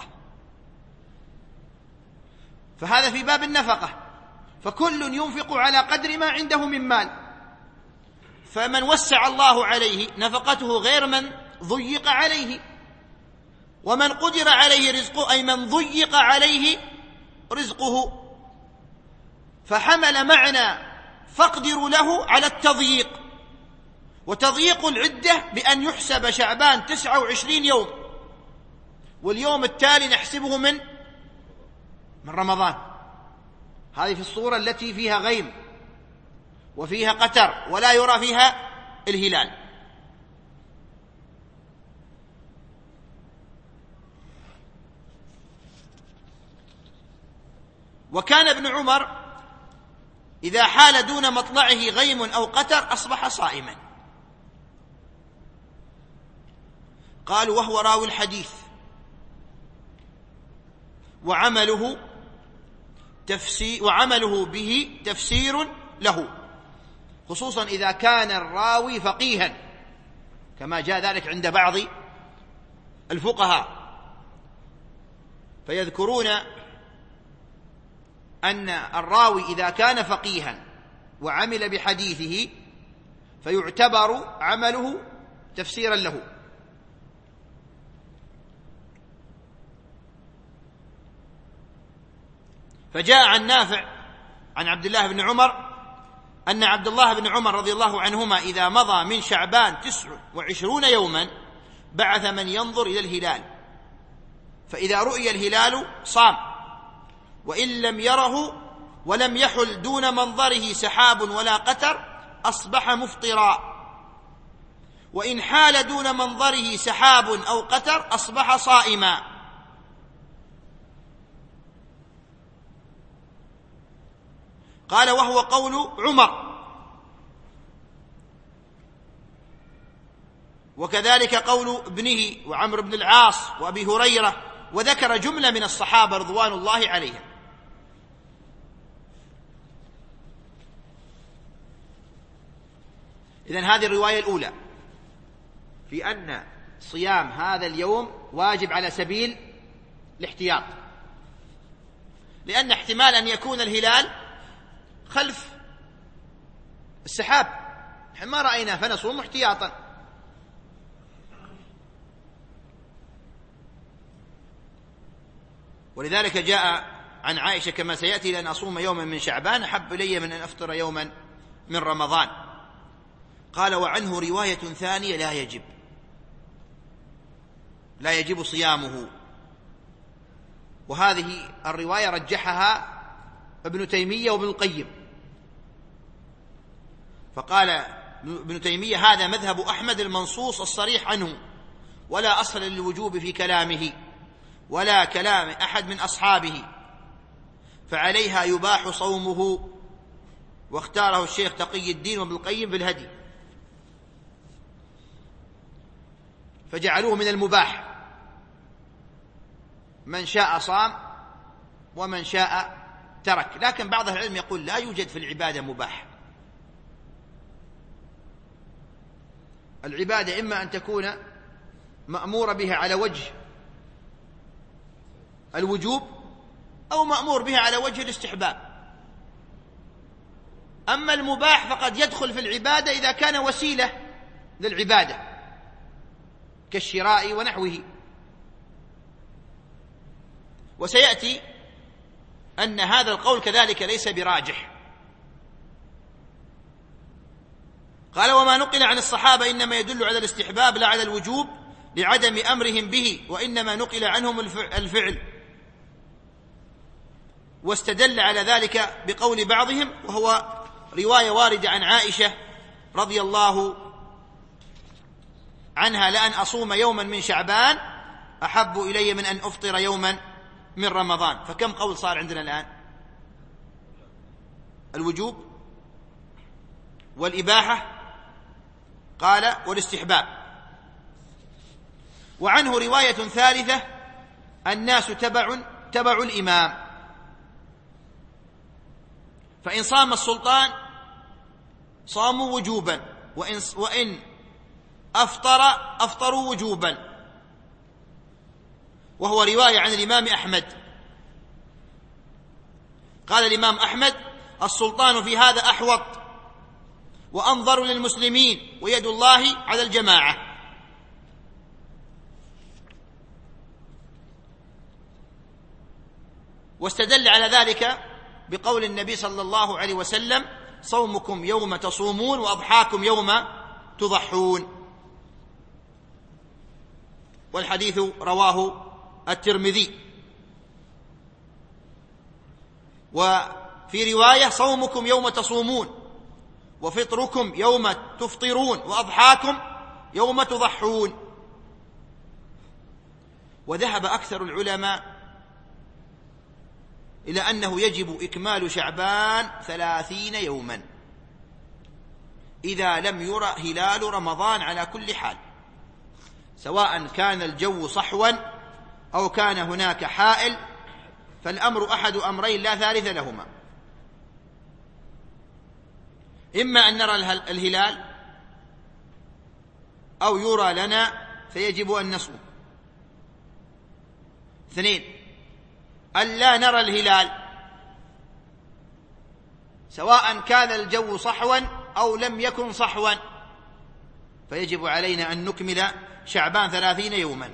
Speaker 1: فهذا في باب النفقة، فكل ينفق على قدر ما عنده من مال. فمن وسع الله عليه نفقته غير من ضيق عليه. ومن قدر عليه رزقه أي من ضيق عليه رزقه. فحمل معنى فاقدروا له على التضييق، وتضييق العدة بأن يحسب شعبان تسعة وعشرين يوم، واليوم التالي نحسبه من من رمضان. هذه في الصورة التي فيها غيم وفيها قتر ولا يرى فيها الهلال. وكان ابن عمر إذا حال دون مطلعه غيم أو قتر أصبح صائما. قالوا وهو راوي الحديث، وعمله تفسير وعمله به تفسير له، خصوصا إذا كان الراوي فقيها كما جاء ذلك عند بعض الفقهاء. فيذكرون أن الراوي إذا كان فقيها وعمل بحديثه فيعتبر عمله تفسيرا له. فجاء عن نافع عن عبد الله بن عمر أن عبد الله بن عمر رضي الله عنهما إذا مضى من شعبان تسع وعشرون يوما بعث من ينظر إلى الهلال، فإذا رؤي الهلال صام، وإن لم يره ولم يحل دون منظره سحاب ولا قتر أصبح مفطرا، وإن حال دون منظره سحاب أو قتر أصبح صائما. قال وهو قول عمر، وكذلك قول ابنه وعمرو بن العاص وأبي هريرة، وذكر جملة من الصحابة رضوان الله عليهم. إذن هذه الرواية الأولى في أن صيام هذا اليوم واجب على سبيل الاحتياط، لأن احتمال أن يكون الهلال خلف السحاب، نحن ما رأينا فنصوم احتياطا. ولذلك جاء عن عائشة كما سيأتي لأن أصوم يوما من شعبان أحب إلي من أن أفطر يوما من رمضان. قال وعنه رواية ثانية لا يجب لا يجب صيامه، وهذه الرواية رجحها ابن تيمية وابن القيم، فقال ابن تيمية هذا مذهب أحمد المنصوص الصريح عنه، ولا أصل للوجوب في كلامه ولا كلام أحد من أصحابه، فعليها يباح صومه، واختاره الشيخ تقي الدين وابن القيم في الهدي، فجعلوه من المباح، من شاء صام ومن شاء ترك. لكن بعض العلم يقول لا يوجد في العبادة مباح، العبادة إما أن تكون مأمورة بها على وجه الوجوب أو مأمور بها على وجه الاستحباب. أما المباح فقد يدخل في العبادة إذا كان وسيلة للعبادة كالشراء ونحوه. وسيأتي أن هذا القول كذلك ليس براجح. قال وما نقل عن الصحابة إنما يدل على الاستحباب لا على الوجوب لعدم أمرهم به، وإنما نقل عنهم الفعل، واستدل على ذلك بقول بعضهم، وهو رواية واردة عن عائشة رضي الله عنها لأن أصوم يوما من شعبان أحب إلي من أن أفطر يوما من رمضان. فكم قول صار عندنا الآن؟ الوجوب والإباحة قال والاستحباب. وعنه رواية ثالثة الناس تبع تبع الإمام، فإن صام السلطان صاموا وجوبا، وإن, وإن أفطر أفطروا وجوبا، وهو رواية عن الإمام أحمد. قال الإمام أحمد السلطان في هذا أحوط وأنظر للمسلمين، ويد الله على الجماعة. واستدل على ذلك بقول النبي صلى الله عليه وسلم صومكم يوم تصومون وأضحاكم يوم تضحون، والحديث رواه الترمذي. وفي رواية صومكم يوم تصومون وفطركم يوم تفطرون وأضحاكم يوم تضحون. وذهب أكثر العلماء إلى أنه يجب إكمال شعبان ثلاثين يوما إذا لم يرى هلال رمضان على كل حال، سواء كان الجو صحوا أو كان هناك حائل، فالأمر أحد أمرين لا ثالث لهما، إما أن نرى الهلال أو يرى لنا فيجب أن نصوم. اثنين، ألا نرى الهلال، سواء كان الجو صحوا أو لم يكن صحوا، فيجب علينا أن نكمل شعبان ثلاثين يوما،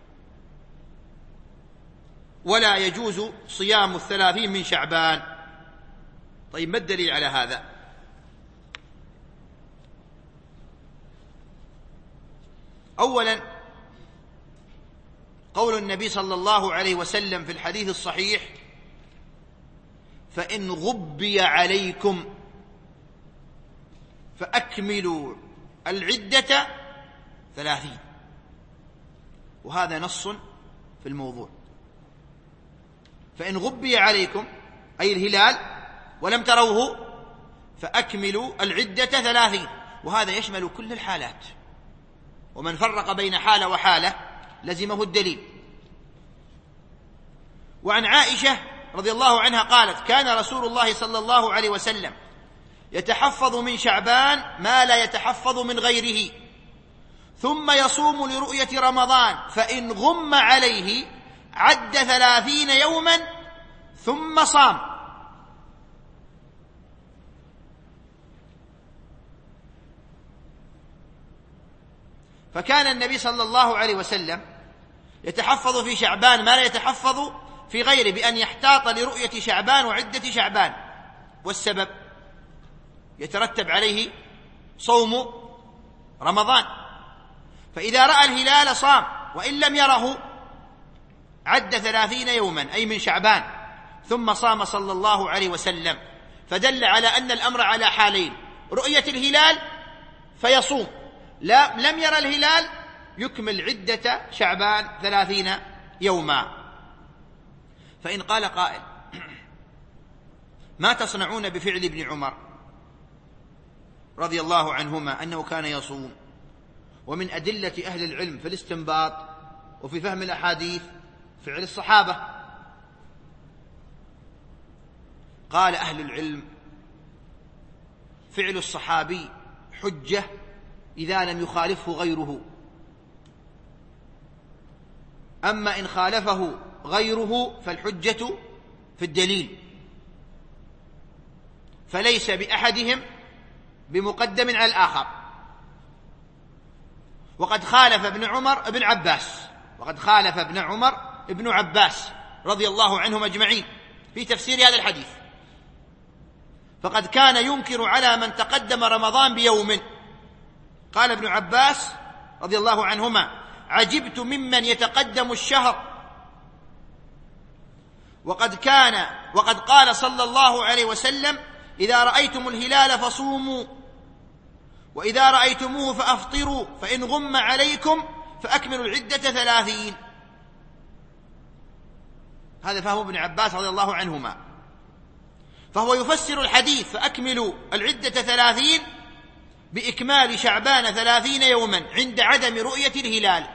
Speaker 1: ولا يجوز صيام الثلاثين من شعبان. طيب، ما الدليل على هذا؟ أولا، قول النبي صلى الله عليه وسلم في الحديث الصحيح: فإن غبي عليكم فأكملوا العدة ثلاثين، وهذا نص في الموضوع. فإن غبي عليكم أي الهلال ولم تروه فأكملوا العدة ثلاثين، وهذا يشمل كل الحالات، ومن فرق بين حالة وحالة لزمه الدليل. وعن عائشة رضي الله عنها قالت: كان رسول الله صلى الله عليه وسلم يتحفظ من شعبان ما لا يتحفظ من غيره، ثم يصوم لرؤية رمضان، فإن غم عليه عد ثلاثين يوما ثم صام. فكان النبي صلى الله عليه وسلم يتحفظ في شعبان ما لا يتحفظ في غيره، بأن يحتاط لرؤية شعبان وعدة شعبان، والسبب يترتب عليه صوم رمضان. فإذا رأى الهلال صام، وإن لم يره عد ثلاثين يوما أي من شعبان، ثم صام صلى الله عليه وسلم. فدل على أن الأمر على حالين: رؤية الهلال فيصوم، لا لم يرى الهلال يكمل عدة شعبان ثلاثين يوما. فإن قال قائل: ما تصنعون بفعل ابن عمر رضي الله عنهما أنه كان يصوم؟ ومن أدلة أهل العلم في الاستنباط وفي فهم الأحاديث فعل الصحابة. قال أهل العلم: فعل الصحابي حجة إذا لم يخالفه غيره، أما إن خالفه غيره فالحجة في الدليل، فليس بأحدهم بمقدم على الآخر. وقد خالف ابن عمر ابن عباس وقد خالف ابن عمر ابن عباس رضي الله عنهم أجمعين في تفسير هذا الحديث، فقد كان ينكر على من تقدم رمضان بيوم. قال ابن عباس رضي الله عنهما: عجبت ممن يتقدم الشهر، وقد كان وقد قال صلى الله عليه وسلم: إذا رأيتم الهلال فصوموا، وإذا رأيتموه فأفطروا، فإن غم عليكم فأكملوا العدة ثلاثين. هذا فهم ابن عباس رضي الله عنهما، فهو يفسر الحديث فأكملوا العدة ثلاثين بإكمال شعبان ثلاثين يوما عند عدم رؤية الهلال،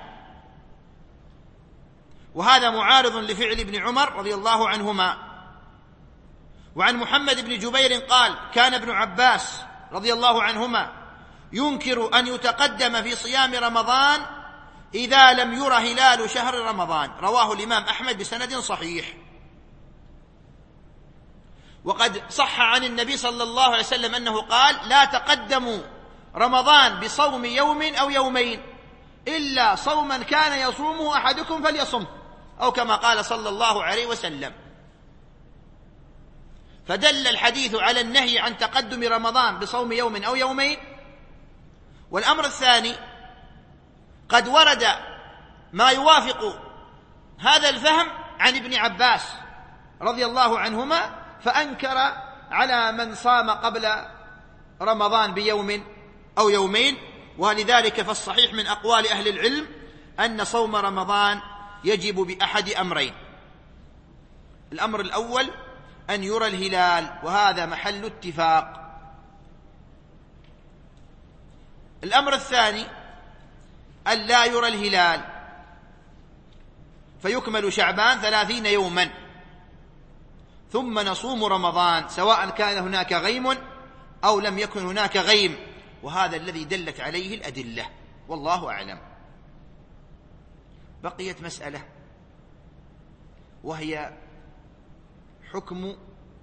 Speaker 1: وهذا معارض لفعل ابن عمر رضي الله عنهما. وعن محمد بن جبير قال: كان ابن عباس رضي الله عنهما ينكر أن يتقدم في صيام رمضان إذا لم ير هلال شهر رمضان. رواه الإمام أحمد بسند صحيح. وقد صح عن النبي صلى الله عليه وسلم أنه قال: لا تقدموا رمضان بصوم يوم أو يومين إلا صوما كان يصومه أحدكم فليصمه، أو كما قال صلى الله عليه وسلم. فدل الحديث على النهي عن تقدم رمضان بصوم يوم أو يومين. والأمر الثاني: قد ورد ما يوافق هذا الفهم عن ابن عباس رضي الله عنهما، فأنكر على من صام قبل رمضان بيوم أو يومين. ولذلك فالصحيح من أقوال أهل العلم أن صوم رمضان يجب بأحد أمرين: الأمر الأول أن يرى الهلال، وهذا محل اتفاق. الأمر الثاني أن لا يرى الهلال، فيكمل شعبان ثلاثين يوما، ثم نصوم رمضان سواء كان هناك غيم أو لم يكن هناك غيم، وهذا الذي دلت عليه الأدلة، والله أعلم. بقيت مسألة، وهي حكم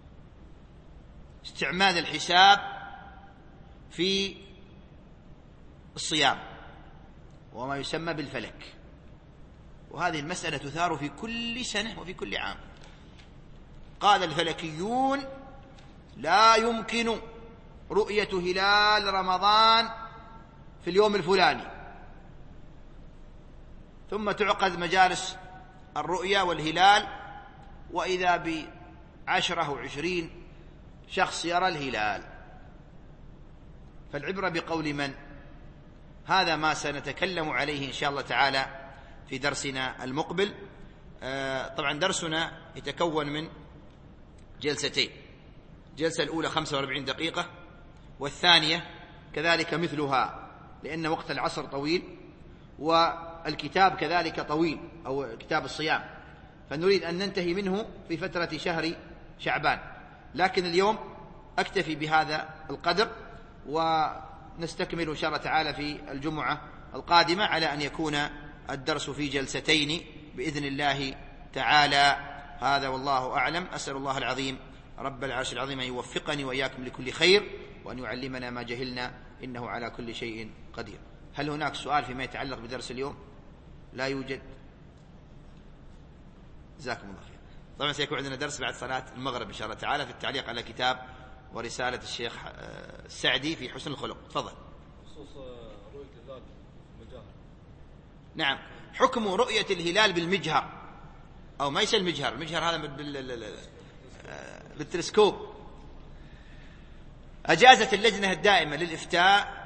Speaker 1: استعمال الحساب في الصيام وما يسمى بالفلك. وهذه المسألة تثار في كل سنة وفي كل عام. قال الفلكيون لا يمكن رؤية هلال رمضان في اليوم الفلاني، ثم تعقد مجالس الرؤية والهلال، وإذا بعشرة وعشرين شخص يرى الهلال. فالعبرة بقول من؟ هذا ما سنتكلم عليه إن شاء الله تعالى في درسنا المقبل. طبعا درسنا يتكون من جلستين، الجلسة الأولى خمسة وأربعين دقيقة، والثانية كذلك مثلها، لأن وقت العصر طويل والكتاب كذلك طويل، أو كتاب الصيام، فنريد أن ننتهي منه في فترة شهر شعبان. لكن اليوم أكتفي بهذا القدر، ونستكمل إن شاء الله تعالى في الجمعة القادمة على أن يكون الدرس في جلستين بإذن الله تعالى. هذا والله أعلم. أسأل الله العظيم رب العرش العظيم أن يوفقني وإياكم لكل خير، وأن يعلمنا ما جهلنا، إنه على كل شيء قدير. هل هناك سؤال فيما يتعلق بدرس اليوم؟ لا يوجد. جزاكم الله خير. طبعا سيكون عندنا درس بعد صلاة المغرب إن شاء الله تعالى في التعليق على كتاب ورسالة الشيخ السعدي في حسن الخلق. تفضل.
Speaker 2: خصوص رؤية الهلال بالمجهر.
Speaker 1: نعم، حكم رؤية الهلال بالمجهر، أو ما يسمى المجهر، المجهر هذا بالتلسكوب. أجازت اللجنة الدائمة للإفتاء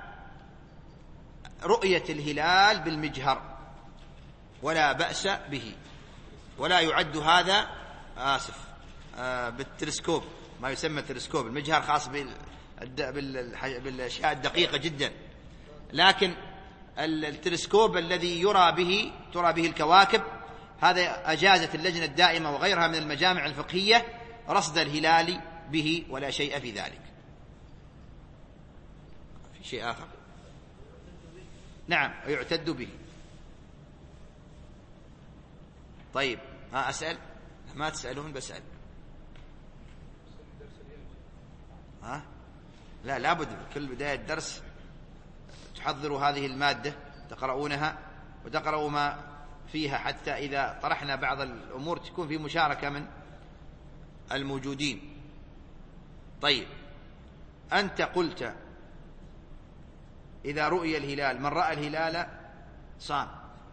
Speaker 1: رؤية الهلال بالمجهر، ولا بأس به، ولا يعد هذا آسف بالتلسكوب، ما يسمى التلسكوب. المجهر خاص بالأشياء الدقيقة جدا، لكن التلسكوب الذي يرى به ترى به الكواكب، هذا أجازت اللجنة الدائمة وغيرها من المجامع الفقهية رصد الهلال به، ولا شيء في ذلك. في شيء آخر؟ نعم، ويعتد به. طيب، ها أسأل؟ ما تسألون بسأل. ها؟ لا، لابد كل بداية درس تحضروا هذه المادة تقرؤونها وتقرؤوا ما فيها، حتى إذا طرحنا بعض الأمور تكون في مشاركة من الموجودين. طيب، أنت قلت إذا رؤي الهلال، من رأى الهلال صام،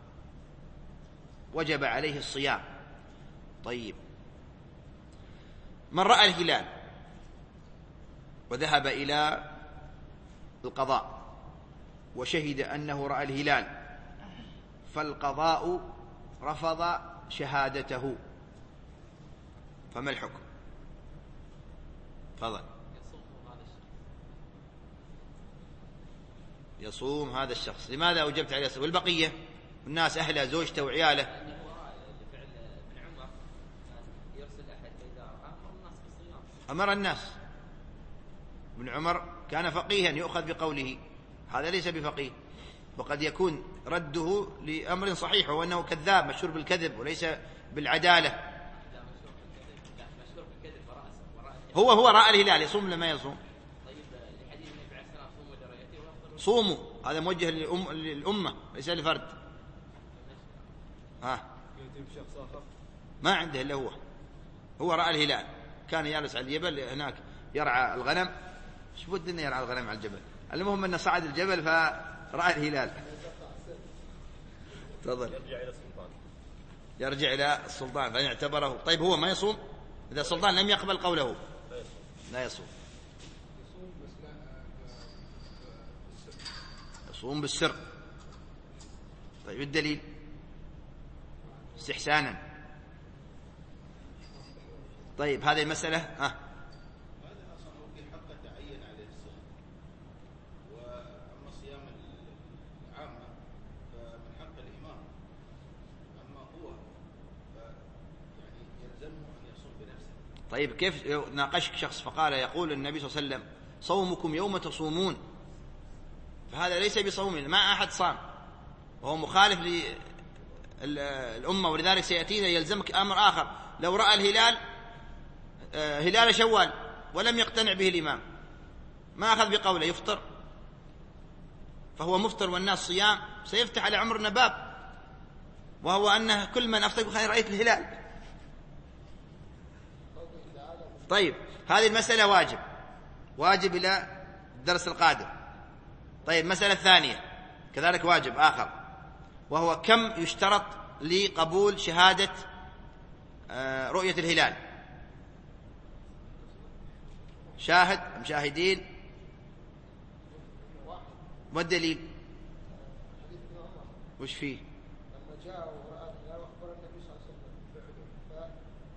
Speaker 1: وجب عليه الصيام. طيب، من رأى الهلال وذهب إلى القضاء وشهد أنه رأى الهلال، فالقضاء رفض شهادته، فما الحكم؟ تفضل. يصوم هذا الشخص. لماذا أوجبت عليه الصوم؟ والبقية الناس أهله زوجته وعياله؟ أمر الناس. ابن عمر كان فقيها يؤخذ بقوله، هذا ليس بفقيه، وقد يكون رده لأمر صحيح، وأنه كذاب مشهور بالكذب وليس بالعدالة. هو هو رأى الهلال، يصوم ولا ما يصوم؟ صوموا، هذا موجه للأم للأمة ليس لفرد. ها، ما عنده إلا هو هو رأى الهلال، كان يجلس على الجبل هناك يرعى الغنم. ايش بد انه يرعى الغنم على الجبل؟ المهم انه صعد الجبل فرأى الهلال. تفضل.
Speaker 2: يرجع إلى السلطان
Speaker 1: يرجع إلى السلطان فإن اعتبره. طيب، هو ما يصوم إذا السلطان لم يقبل قوله؟ لا يصوم. يصوم بالسر. طيب، الدليل؟ استحسانا. طيب، هذه المسألة ها
Speaker 3: هذا أصلا في حقه تعين عليه الصيام، وأما الصيام العامة فمن حق الإمام، أما هو يعني يلزمه أن يصوم بنفسه.
Speaker 1: طيب، كيف ناقشك شخص فقال يقول النبي صلى الله عليه وسلم صومكم يوم تصومون، فهذا ليس بصوم، ما أحد صام، وهو مخالف للأمة، ولذلك سيأتينا يلزمك أمر آخر. لو رأى الهلال هلال شوال ولم يقتنع به الإمام، ما أخذ بقوله، يفطر؟ فهو مفطر والناس صيام، سيفتح على عمرنا باب، وهو أنه كل من أفطر خير رأيت الهلال. طيب هذه المسألة واجب واجب إلى الدرس القادم. طيب مسألة ثانية كذلك واجب آخر، وهو كم يشترط لقبول شهادة رؤية الهلال؟ شاهد أم شاهدين؟ والدليل وش فيه؟
Speaker 4: لما جاء ورأى الهلال وأخبر النبي صلى الله عليه وسلم فعله،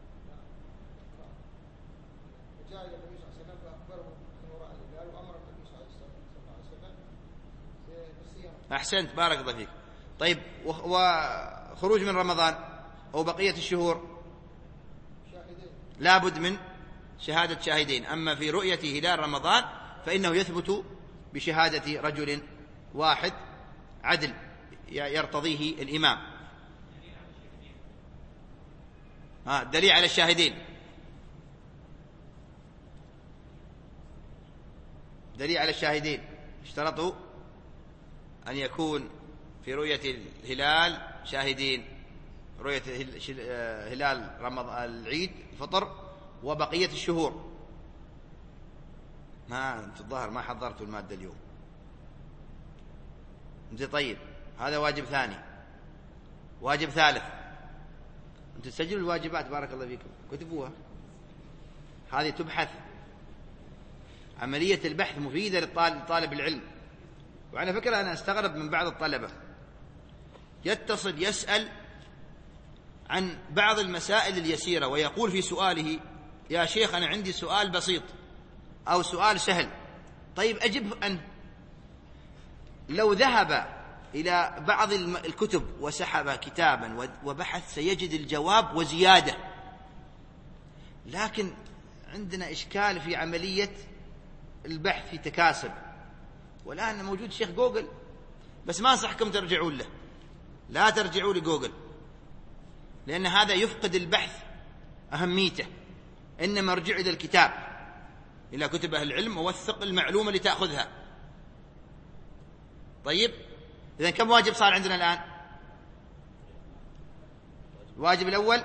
Speaker 4: فجاء إلى النبي صلى الله عليه وسلم فأخبره أنه رأى الهلال وأمر النبي صلى الله عليه وسلم بالصيام.
Speaker 1: أحسنت، بارك الله فيك. طيب وخروج من رمضان أو بقية الشهور
Speaker 4: شاهدين،
Speaker 1: لابد من شهادة شاهدين. أما في رؤية هلال رمضان فإنه يثبت بشهادة رجل واحد عدل يرتضيه الإمام. ها دليل على الشاهدين، دليل على الشاهدين اشترطوا أن يكون في رؤية الهلال شاهدين، رؤية هلال رمضان العيد الفطر وبقية الشهور. ما أنت الظاهر ما حضرتوا المادة اليوم أنت. طيب هذا واجب ثاني. واجب ثالث، أنت تسجلوا الواجبات بارك الله فيكم كتبوها، هذه تبحث. عملية البحث مفيدة لطالب العلم. وعلى فكرة أنا أستغرب من بعض الطلبة يتصل يسأل عن بعض المسائل اليسيرة ويقول في سؤاله يا شيخ أنا عندي سؤال بسيط أو سؤال سهل. طيب أجبه أنت. لو ذهب إلى بعض الكتب وسحب كتابا وبحث سيجد الجواب وزيادة، لكن عندنا إشكال في عملية البحث في تكاسل. والآن موجود شيخ جوجل، بس ما أنصحكم ترجعون له، لا ترجعوا لجوجل، لأن هذا يفقد البحث أهميته. إنما ارجع إلى الكتاب، إلى كتب أهل العلم، ووثق المعلومة اللي تأخذها. طيب إذن كم واجب صار عندنا الآن؟ الواجب الأول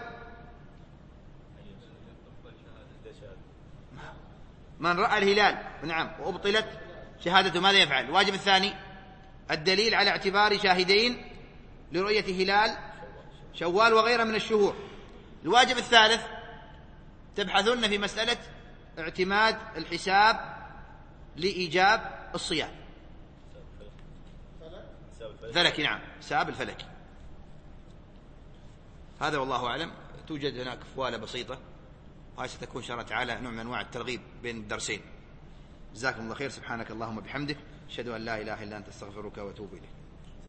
Speaker 1: من رأى الهلال، نعم، وأبطلت شهادته ماذا يفعل؟ الواجب الثاني الدليل على اعتبار شاهدين لرؤية هلال شوال وغيره من الشهور. الواجب الثالث تبحثون في مسألة اعتماد الحساب لإيجاب الصيام. فلكي، نعم، حساب الفلكي. هذا والله أعلم. توجد هناك فوالة بسيطة، وهي ستكون إن شاء الله تعالى نوع من أنواع الترغيب بين الدرسين. جزاكم الله خير. سبحانك اللهم وبحمدك، أشهد أن لا إله إلا أنت، أستغفرك وأتوب إليك.